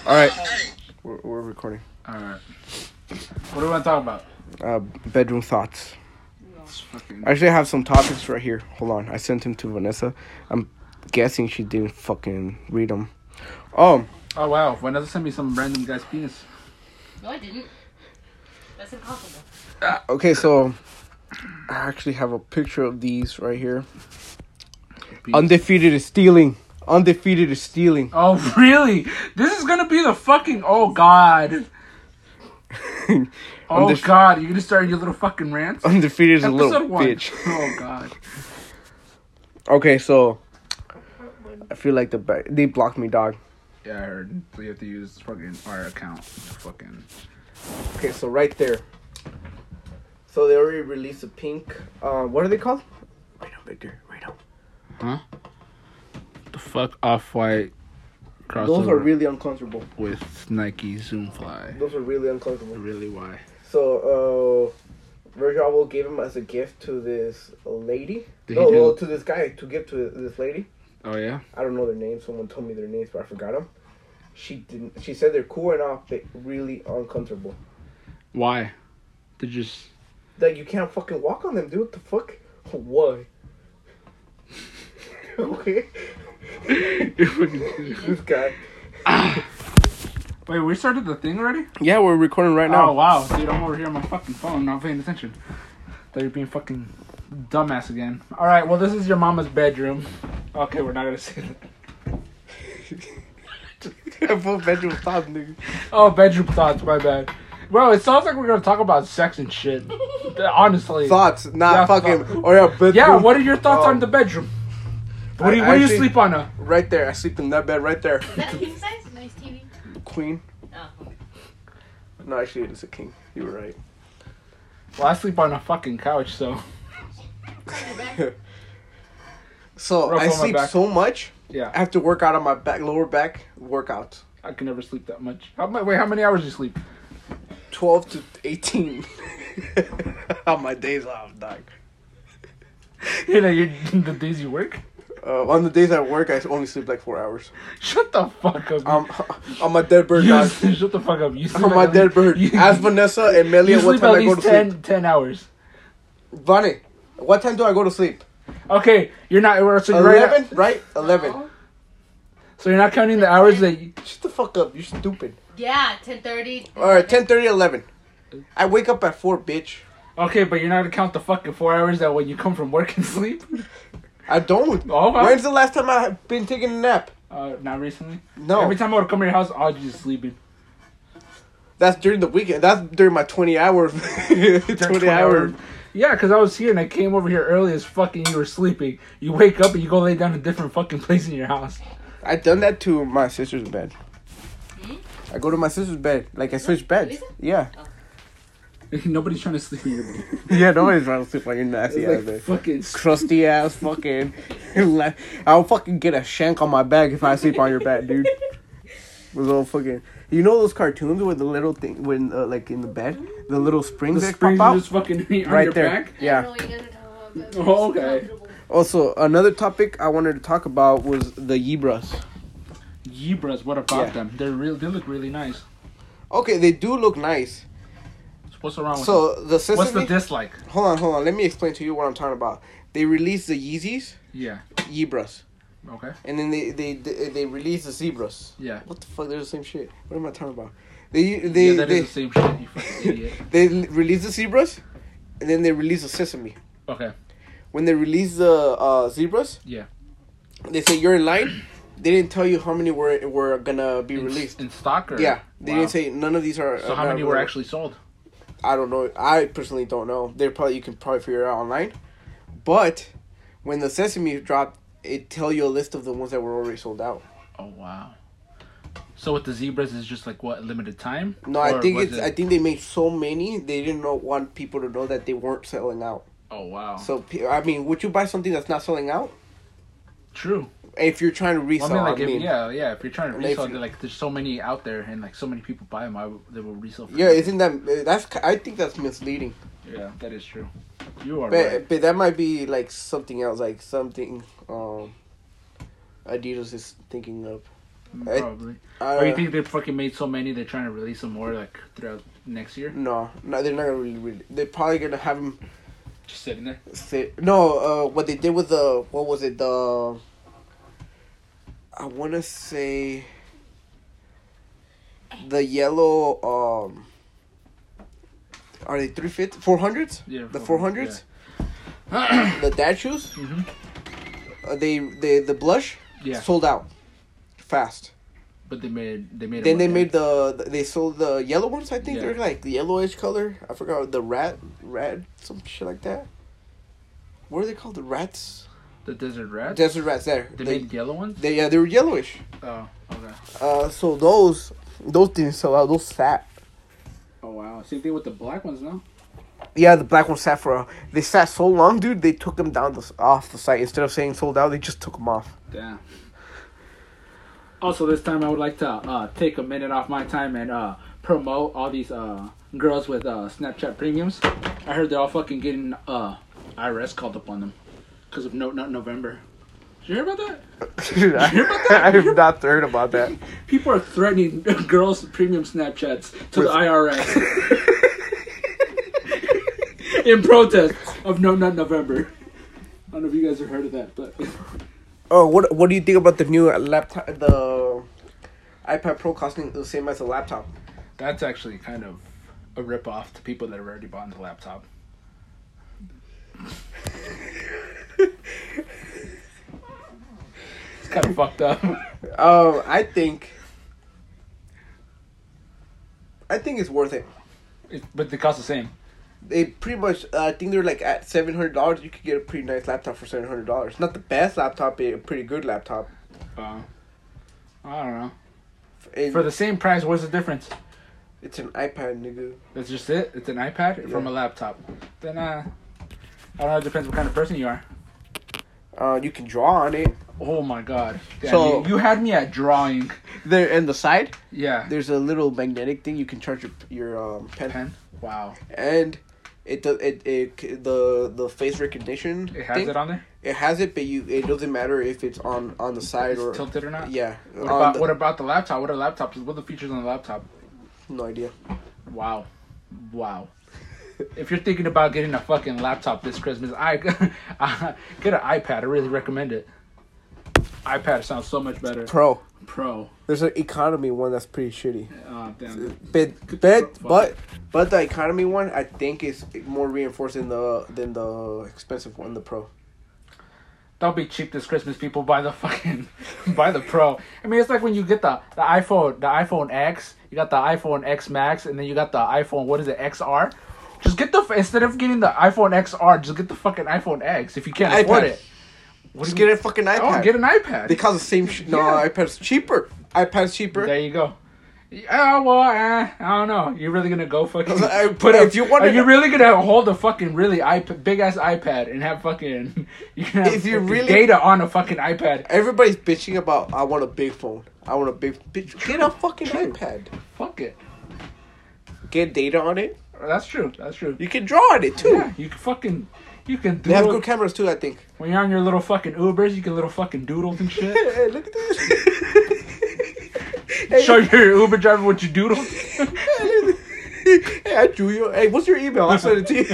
All right, we're recording. All right. What do we want to talk about? Bedroom thoughts. Fucking... Actually, I have some topics right here. Hold on, I sent them to Vanessa. I'm guessing she didn't fucking read them. Oh wow! Vanessa sent me some random guy's penis. No, I didn't. That's impossible. Okay, so I actually have a picture of these right here. Penis. Undefeated is stealing. Undefeated is stealing. Oh really? This is gonna be the fucking... Oh god. Oh god, you're gonna start your little fucking rants? Undefeated is a little Episode 1. bitch. Oh god. Okay, so I feel like they blocked me, dog. Yeah, I heard. So you have to use fucking our account to fucking... Okay, so right there. So they already released a pink. What are they called? Right now, Victor. Right now. Huh? The fuck Off-White crossover. Those are really uncomfortable. With Nike Zoom Fly. Those are really uncomfortable. Really, why? So, Virgil Abloh gave him as a gift to this lady. To this guy to give to this lady. Oh yeah. I don't know their names. Someone told me their names, but I forgot them. She didn't. She said they're cool and all, but really uncomfortable. Why? They just... Like you can't fucking walk on them, dude. What the fuck? Why? Okay. This guy. Wait, we started the thing already? Yeah, we're recording right now. Oh, wow. Dude, I'm over here on my fucking phone, not paying attention. Thought you're being fucking dumbass again. Alright, well, this is your mama's bedroom. Okay, we're not gonna say that. I put bedroom thoughts, nigga. Oh, bedroom thoughts, my bad. Bro, it sounds like we're gonna talk about sex and shit. Honestly. Thoughts, not Yeah, fucking. thoughts. Oh yeah, bedroom. Yeah, what are your thoughts on the bedroom? What do you actually- sleep on? Right there. I sleep in that bed right there. Is that a king size? Nice TV. Queen. Oh. No, actually, it is a king. You were right. Well, I sleep on a fucking couch, so... So Rough I on my sleep back. so much. Yeah. I have to work out on my back, lower back workouts. I can never sleep that much. How many hours do you sleep? 12 to 18 on my days off, dog. You know, the days you work? On the days I work, I only sleep like 4 hours. Shut the fuck up. On my dead bird, dog. Shut the fuck up. You sleep On my at dead least- bird. Ask Vanessa and Melia You what sleep time at I go to least sleep. 10 hours. Vani, what time do I go to sleep? Okay, you're not... So you're 11, right? 11. No. So you're not counting the hours that you... Shut the fuck up. You're stupid. Yeah, 10:30. Alright, 10:30, 11. I wake up at 4, bitch. Okay, but you're not gonna count the fucking 4 hours that when you come from work and sleep? I don't. Oh, wow. When's the last time I've been taking a nap? Not recently? No. Every time I would come to your house, I'll just sleeping. That's during the weekend. That's during my 20 hours. 20 hours. Yeah, because I was here and I came over here early as fucking you were sleeping. You wake up and you go lay down in a different fucking place in your house. I done that to my sister's bed. Hmm? I go to my sister's bed. Like I switch beds. Lisa? Yeah. Nobody's trying to sleep in your bed. Yeah, nobody's trying to sleep on your nasty It's ass like bed. fucking... Crusty ass fucking. I'll fucking get a shank on my back if I sleep on your bed, dude. With little fucking. You know those cartoons with the little thing when like in the bed, the little springs The that springs pop out just fucking on right your there. back? Yeah. Oh, okay. Also, another topic I wanted to talk about was the Yibras. Yibras, what about Yeah. them? They look really nice. Okay, they do look nice. So what's wrong with So them? the sesame. What's the dislike? Hold on. Let me explain to you what I'm talking about. They released the Yeezys, Yeah. Yibras, Okay. and then they released the Zebras. Yeah. What the fuck? They're the same shit. What am I talking about? Yeah, that is the same shit, you fucking idiot. They released the Zebras, and then they released the Sesame. Okay. When they released the Zebras, Yeah. they say you're in line. They didn't tell you how many were gonna be released. In stock or? Yeah, they Wow. didn't say none of these are. So how many were actually sold? I don't know. I personally don't know. You can probably figure it out online. But when the Sesame dropped, it tell you a list of the ones that were already sold out. Oh wow. So with the zebras is just like what, limited time? No, Or I think was it's. I think they made so many they didn't want people to know that they weren't selling out. Oh wow. So I mean, would you buy something that's not selling out? True. If you're trying to resell, Well, I mean, if you're trying to And if resell, you- like there's so many out there and like so many people buy them, they will resell. For yeah, you. isn't that's? I think that's misleading. Yeah, that is true. You are right. But that might be like something else, like something Adidas is thinking of. Probably. Or you think they fucking made so many they're trying to release some more like throughout next year? No, they're not gonna really. They're probably gonna have them Just sitting there. No, what they did with the what was it the? I want to say the yellow. Are they 350 400s? Yeah, The 400s. Yeah. The dad shoes. Mm-hmm. The blush. Yeah. Sold out fast. But they made. Then they made they sold the yellow ones. I think Yeah. they're like the yellowish color. I forgot the rat, some shit like that. What are they called? The rats. The desert rats. Desert rats. There. They made yellow ones. They were yellowish. Oh, okay. So those didn't sell out. Those sat. Oh wow. Same thing with the black ones, no? Yeah, the black ones sat for. They sat so long, dude. They took them down off the site instead of saying sold out. They just took them off. Damn. Also, this time I would like to take a minute off my time and promote all these girls with Snapchat premiums. I heard they're all fucking getting IRS called up on them because of not November. Did you hear about that? Dude, I have not heard about that. People are threatening girls' premium Snapchats to the IRS in protest of not November. I don't know if you guys have heard of that, but Oh, what do you think about the new laptop? The iPad Pro costing the same as a laptop. that's actually kind of a rip-off to people that have already bought the laptop. It's kind of fucked up. I think it's worth it. But they cost the same. They pretty much, I think they're like at $700. You could get a pretty nice laptop for $700. Not the best laptop, but a pretty good laptop. I don't know. And For the same price, what's the difference? it's an iPad, nigga. That's just it? It's an iPad from a laptop. Then, I don't know, it depends what kind of person you are. You can draw on it. Oh my god. Damn, So- you had me at drawing. There in the side, Yeah. there's a little magnetic thing you can charge your pen. Pen? Wow. And it does the face recognition. It has thing, it on there? It has it, but it doesn't matter if it's on the side It's or tilted or not? yeah. What about the laptop? What are the features on the laptop? No idea. Wow. If you're thinking about getting a fucking laptop this Christmas, get an iPad. I really recommend it. iPad sounds so much better. Pro. There's an economy one that's pretty shitty. Damn. But the economy one I think is more reinforced than the expensive one, the Pro. Don't be cheap this Christmas, people. Buy the Pro. I mean, it's like when you get the iPhone X, you got the iPhone X Max, and then you got the iPhone, what is it, XR? Just get instead of getting the iPhone XR, just get the fucking iPhone X if you can't afford it. Just get a fucking iPad. Oh, get an iPad. They cost the same shit. No, Yeah. iPad's cheaper. iPad's cheaper. There you go. Well, I don't know. You're really gonna go fucking If you want Are you really gonna hold a fucking really big ass iPad and have fucking you can have If you fucking really- data on a fucking iPad? Everybody's bitching about I want a big phone. I want a big bitch. Get a fucking iPad. Fuck it. Get data on it. That's true. You can draw on it too. Yeah, you can They have doodle. good cameras too, I think. When you're on your little fucking Ubers, you can little fucking doodles and shit. Hey, look at this. Show your Uber driver what you doodled. Hey, I drew you. Hey, what's your email? I'll send it to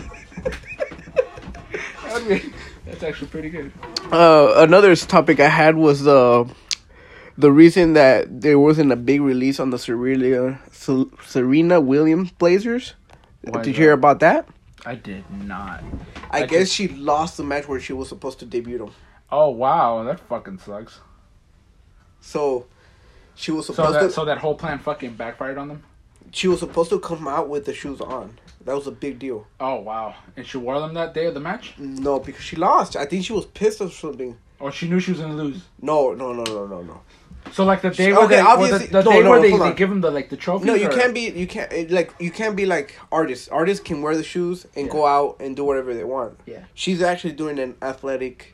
you. That's actually pretty good. Another topic I had was the reason that there wasn't a big release on the Serena Williams Blazers. Why Did you is hear that? about that? I did not. I guess she lost the match where she was supposed to debut them. Oh wow, that fucking sucks. So she was supposed So that whole plan fucking backfired on them. she was supposed to come out with the shoes on. That was a big deal. Oh wow, and she wore them that day of the match. No, because she lost. I think she was pissed or something. Or she knew she was gonna lose. No. So like the day Okay, where they, obviously- the no, day no, where hold they on. give him the trophy. No, you can't be like artists. Artists can wear the shoes and go out and do whatever they want. Yeah. She's actually doing an athletic,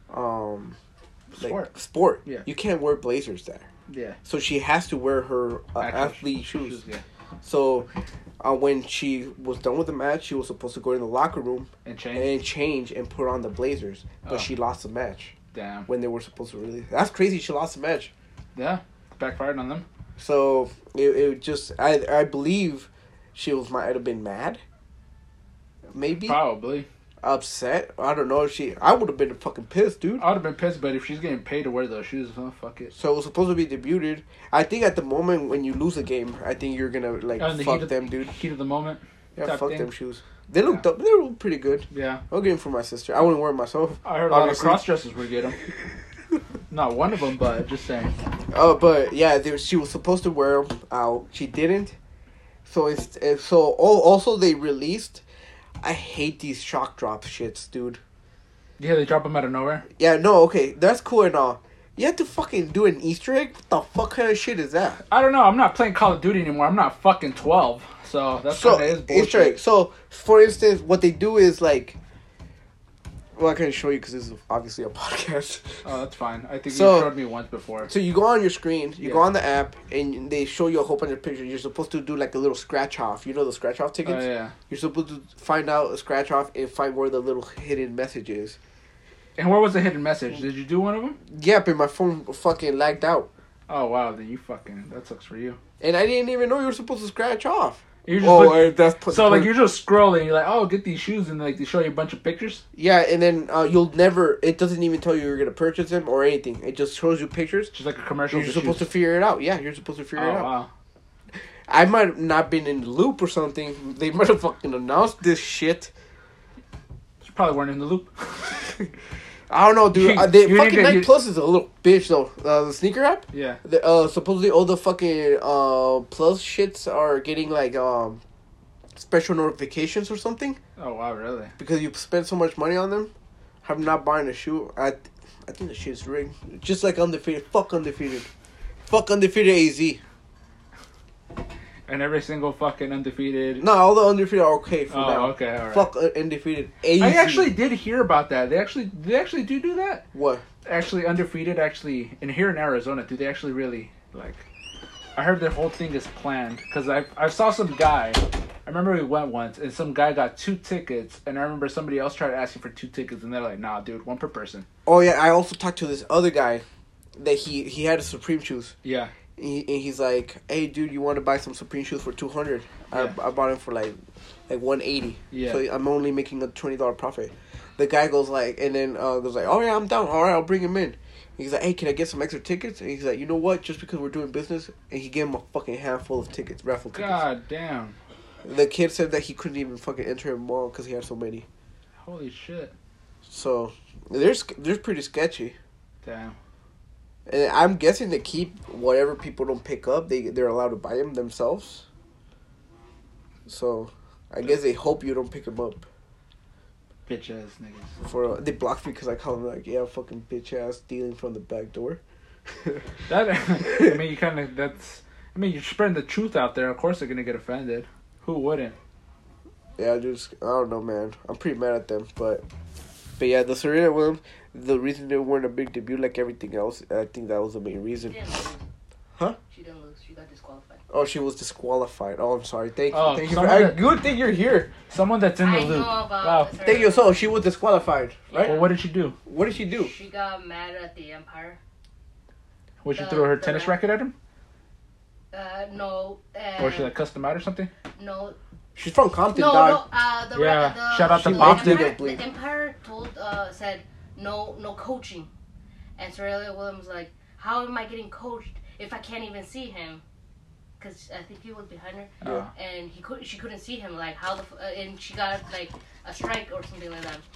sport. Yeah. You can't wear blazers there. Yeah. So she has to wear her Actual athlete shoes. Yeah. So, when she was done with the match, she was supposed to go in the locker room And change. and put on the blazers, but Oh. she lost the match Damn. when they were supposed to release. That's crazy. She lost the match. Yeah, backfired on them. So it just I believe she might have been mad. Maybe Probably. upset. I don't know. I would have been fucking pissed, dude. I would have been pissed, but if she's getting paid to wear those shoes, oh, fuck it. So it was supposed to be debuted. I think at the moment when you lose a game, I think you're gonna like In the fuck heat them, of, dude. Heat of the moment. Yeah, type fuck thing. them shoes. They looked up. They were pretty good. Yeah. I'll get them for my sister. I wouldn't wear them myself. I heard a lot of Obviously. cross dressers would get them. Not one of them, but just saying. Oh, but yeah, she was supposed to wear them out. She didn't. So also they released. I hate these shock drop shits, dude. Yeah, they drop them out of nowhere. Yeah, no, okay, that's cool and all. You have to fucking do an Easter egg? What the fuck kind of shit is that? I don't know. I'm not playing Call of Duty anymore. I'm not fucking 12. So that's So, kind of is bullshit. Easter egg. So, for instance, what they do is like... Well, I can't show you because this is obviously a podcast. Oh, that's fine. I think So- you showed me once before. So you go on your screen, you go Yeah. on the app, and they show you a whole bunch of pictures. You're supposed to do like a little scratch off. You know the scratch off Oh, tickets? yeah. You're supposed to find out a scratch off and find where the little hidden message is. And where was the hidden message? Did you do one of them? Yeah, but my phone fucking lagged out. Oh, wow. Then you fucking... That sucks for you. And I didn't even know you were supposed to scratch off. You just Oh, look, that's... so, like, you're just scrolling. You're like, oh, get these shoes. And, like, they show you a bunch of pictures. Yeah, and then you'll never... It doesn't even tell you you're going to purchase them or anything. It just shows you pictures. Just like a commercial. You're supposed to figure it out. Yeah, you're supposed to figure Oh, it out. wow. I might have not been in the loop or something. They might have fucking announced this shit. You probably weren't in the loop. I don't know, dude. You The didn't fucking get- Nike you- Plus is a little bitch, though. The sneaker app. Yeah. Supposedly all the fucking Plus shits are getting like special notifications or something Oh, wow, really? because you spent so much money on them. I'm not buying a shoe. I think the shit's rigged. Just like undefeated. Fuck undefeated. Fuck undefeated AZ. And every single fucking undefeated... No, all the undefeated are okay for Oh, now. okay, alright. Fuck undefeated AZ. I actually did hear about that. They actually do that? What? Actually, undefeated, actually... And here in Arizona, do they actually really, like... I heard their whole thing is planned. Because I saw some guy... I remember we went once, and some guy got 2 tickets, and I remember somebody else tried asking for 2 tickets, and they're like, nah, dude, 1 per person. Oh yeah, I also talked to this other guy that he had a Supreme shoes. Yeah. And he's like, "Hey, dude, you want to buy some Supreme shoes for $200?" Yeah. I bought them for like $180. Yeah. So I'm only making a $20 profit. The guy goes like, and then goes like, "Oh yeah, I'm down. All right, I'll bring him in." He's like, "Hey, can I get some extra tickets?" And he's like, "You know what? Just because we're doing business," and he gave him a fucking handful of tickets, raffle tickets. God damn. The kid said that he couldn't even fucking enter a mall because he had so many. Holy shit. So they're pretty sketchy. Damn. And I'm guessing they keep whatever people don't pick up. They're allowed to buy them themselves. So, I guess they hope you don't pick them up. Bitch ass niggas. They blocked me because I call them like, yeah, fucking bitch ass stealing from the back door. That, I mean, you kind of, that's, I mean, you're spreading the truth out there. Of course they're going to get offended. Who wouldn't? Yeah, I don't know, man. I'm pretty mad at them, but yeah, the Serena Williams, the reason they weren't a big debut like everything else, I think that was the main reason. She didn't lose. Huh? She didn't lose. She got disqualified. Oh, she was disqualified. Oh, I'm sorry. Thank you. Oh, Thank you. someone that- Good thing you're here. Someone that's in the I loop. know about Wow. this Thank you. So she was disqualified, right? Well, what did she do? What did she do? She got mad at the Empire. Was she The- throw her the tennis ref- racket at him? No. Or she like cussed him out or something? No. She's from Compton, No, dog. no. The Yeah, the, shout out to the Boston. Empire, the Empire said no coaching, and Serena Williams was like, how am I getting coached if I can't even see him? Because I think he was behind her, Yeah. and she couldn't see him. Like how and she got like a strike or something like that,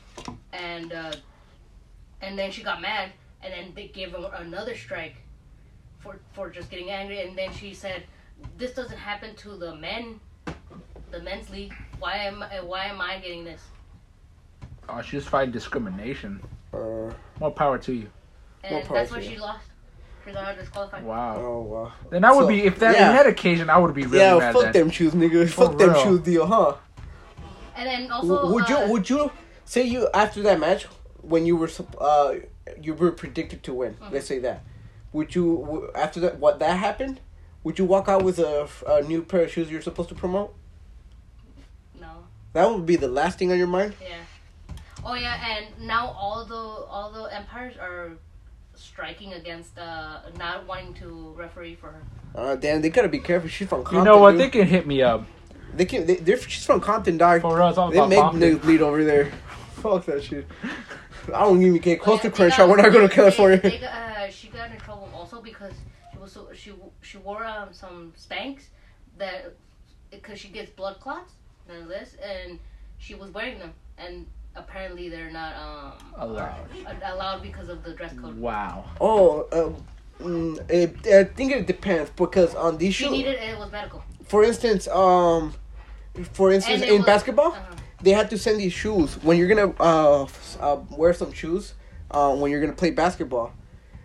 and then she got mad, and then they gave her another strike for just getting angry, and then she said, this doesn't happen to the men's league. Why am I getting this? Oh, she's fighting discrimination. Uh, More power to you. And power that's to why you. she lost. She got disqualified. Wow. oh wow. Then I would So, be, if that yeah. in that occasion, I would be really Yeah, mad fuck then. them shoes, nigga. For Fuck them real. shoes deal, huh? And then also, Would you say you after that match when you were predicted to win? Let's say that. Would you after that happened? Would you walk out with a new pair of shoes you're supposed to promote? No. That would be the last thing on your mind. Yeah. Oh yeah, and now all the empires are striking against not wanting to referee for her. Damn, they gotta be careful. She's from Compton. You know what? Dude. They can hit me up. She's from Compton, dog. For real, it's all They about make Compton. niggas bleed over there. Fuck that shit. I don't even get close to Crenshaw. We're not going to California. She got in trouble also because she wore some Spanx that because she gets blood clots and this, and she was wearing them, and apparently they're not allowed because of the dress code. Wow. Oh, I think it depends because on these She shoes, needed it was medical. for instance, And it in was- basketball, they had to send these shoes when you're gonna wear some shoes when you're gonna play basketball.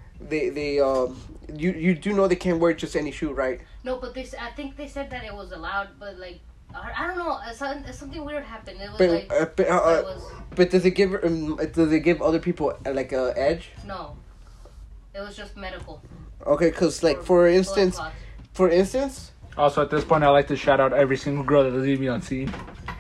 You do know they can't wear just any shoe, right? No, but I think they said that it was allowed, but like I don't know, something weird happened. It was But does it give other people like a edge? no, it was just medical. Okay, cause like for blood instance, Also, at this point, I like to shout out every single girl that leaves me on scene.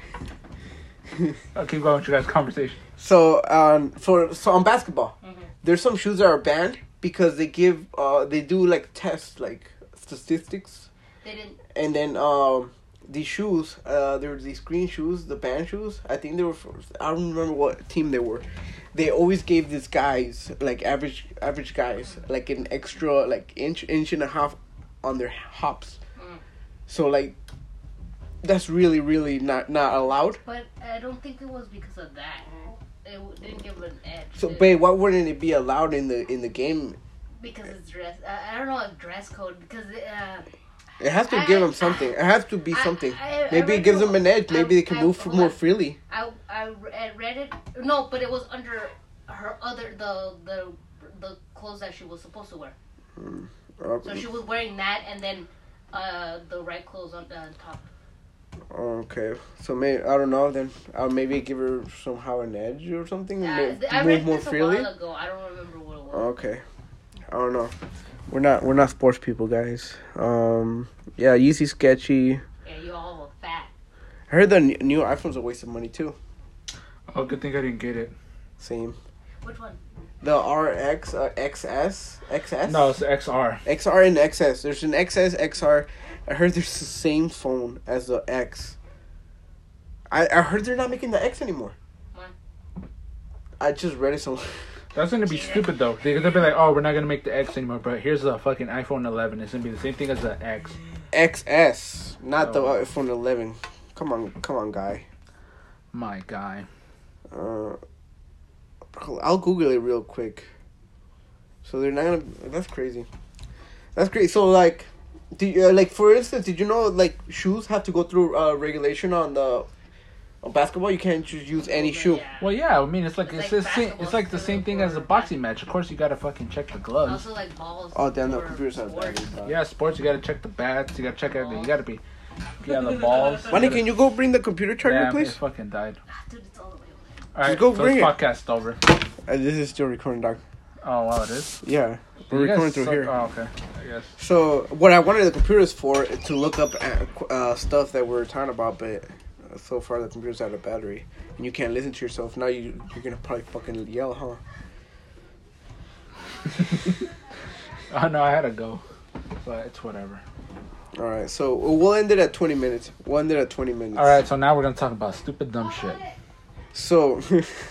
I'll keep going with your guys' conversation. so on basketball, there's some shoes that are banned because they do like tests like statistics, They didn't. and then these shoes, there were these green shoes, the band shoes. I think they were I don't remember what team they were. They always gave these guys, like average guys, like an extra like inch and a half on their hops. So like, that's really really not allowed. But I don't think it was because of that. It didn't give an edge. So, babe, why wouldn't it be allowed in the game? Because it's dress. I don't know, dress code. Because It has to give them something. It has to be something. I Maybe read it gives it- them an edge. Maybe they can move hold more on. freely. I read it. No, but it was under her other the clothes that she was supposed to wear. So she was wearing that and then the right clothes on top. Okay, so maybe I don't know. Then I'll maybe give her somehow an edge or something. I Move read more this a freely. while ago. I don't remember what it was. Okay, I don't know. We're not sports people, guys. Yeah, Yeezy sketchy. Yeah, you all were fat. I heard the new iPhone's a waste of money too. Oh, good thing I didn't get it. Same. Which one? The RX XS. No, it's the XR. XR and XS. There's an XS, XR. I heard there's the same phone as the X. I heard they're not making the X anymore. Why? I just read it somewhere. That's gonna be stupid though. They'll be like, oh, we're not gonna make the X anymore, but here's the fucking iPhone 11. It's gonna be the same thing as the X. XS, not the Oh. iPhone 11. Come on, guy. My guy. I'll Google it real quick. So they're not gonna. That's crazy. That's great. So like, for instance, did you know like shoes have to go through regulation on basketball? You can't just use any shoe. Yeah. Well, yeah. I mean, it's like It's it's like like the same thing as a boxing match. Of course, you gotta fucking check the gloves. Also, like balls. Oh damn! The for computer's have sports. batteries. Dog. Yeah, sports. You gotta check the bats. You gotta check everything. You gotta be. Yeah, the balls. Manny, can you go bring the computer charger, Damn, it please? fucking died. Ah, dude, it's all the way over there. All right, go so bring this it. podcast over. This is still recording, dog. Oh wow, it is. Yeah, we're You guys recording through suck- here. Oh, okay. I guess. So what I wanted the computers for is to look up stuff that we're talking about, but so far the computer's out of battery, and you can't listen to yourself. Now you're gonna probably fucking yell, huh? Oh no, I had to go, but it's whatever. All right, so we'll end it at 20 minutes. We'll end it at 20 minutes. All right, so now we're gonna talk about stupid dumb shit. So,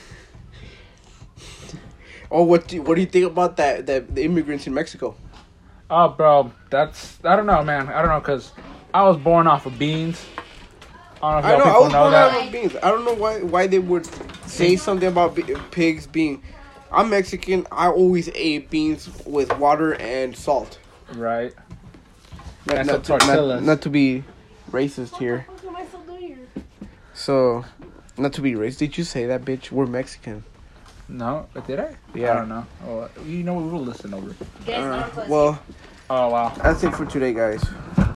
what do you think about the immigrants in Mexico? Oh, bro, I don't know, man. I don't know, cause I was born off of beans. I don't know I if know. y'all I was people know born that. out of beans. I don't know why they would say something about pigs being. I'm Mexican. I always ate beans with water and salt. Right. Not, That's not, a to, tortillas. not to be racist here. What am I still doing here? So, not to be racist. Did you say that, bitch? We're Mexican. No, but did I? Yeah. I don't know. Oh, you know, we will listen over. Guys, not a pussy. Well, Oh wow. that's it for today, guys.